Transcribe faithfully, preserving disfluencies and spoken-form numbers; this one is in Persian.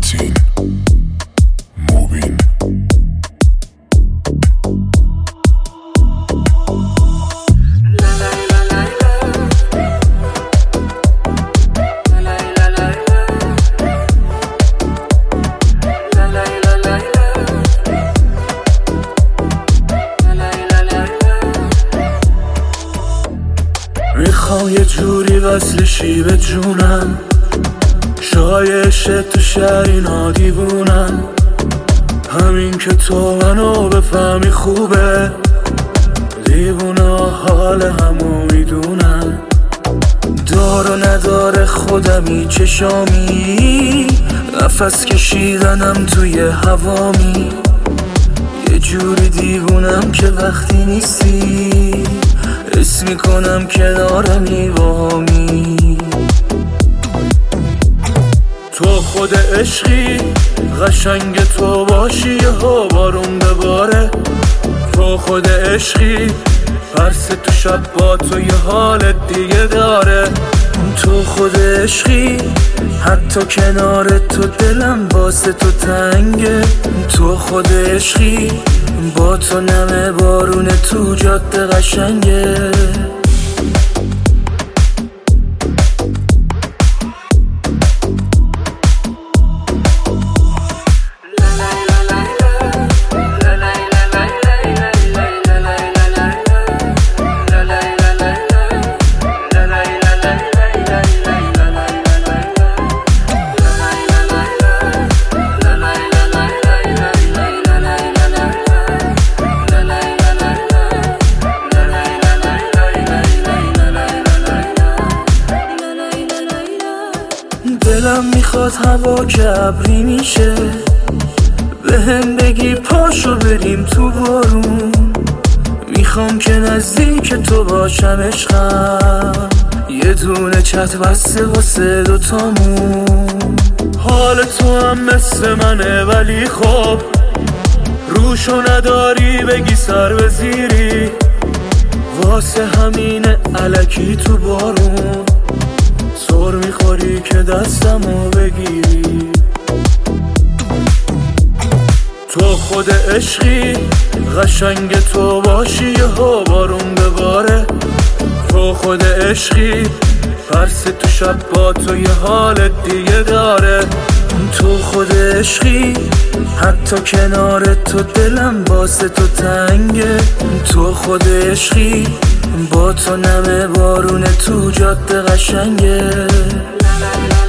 متین موبین میخوام یه جوری وصلشی به جونم، شایشه تو شهر اینا دیوونم. همین که تو منو بفهمی خوبه، دیوونه حال همو میدونم. دار و نداره خودمی چشامی، نفس کشیدنم توی هوامی. یه جوری دیوونم که وقتی نیستی حس میکنم کنارمی وامی. تو خود عشقی قشنگ، تو باشی ها بارون بباره. تو خود عشقی پرس تو شب با تو یه حال دیگه داره. تو خود عشقی حتی کنار تو دلم واسه تو تنگه. تو خود عشقی با تو نمه بارون تو جاده قشنگه. دلم میخواد هوا که ابری میشه، به هم بگی پاشو بریم تو بارون. میخوام که نزدیک تو باشم عشقم، یه دونه چت بسته واسه دوتامون. حال تو هم مثل منه ولی خب روشو نداری بگی سر بزیری. واسه همینه الکی تو بارون سر میخوری که دستمو بگیری. تو خود عشقی قشنگ، تو باشی ها بارون بباره. تو خود عشقی پرس تو شب با تو یه حال دیگه داره. تو خود عشقی حتی کنار تو دلم واسه تو تنگه. تو خود عشقی با تو نمه بارون تو جاده قشنگه.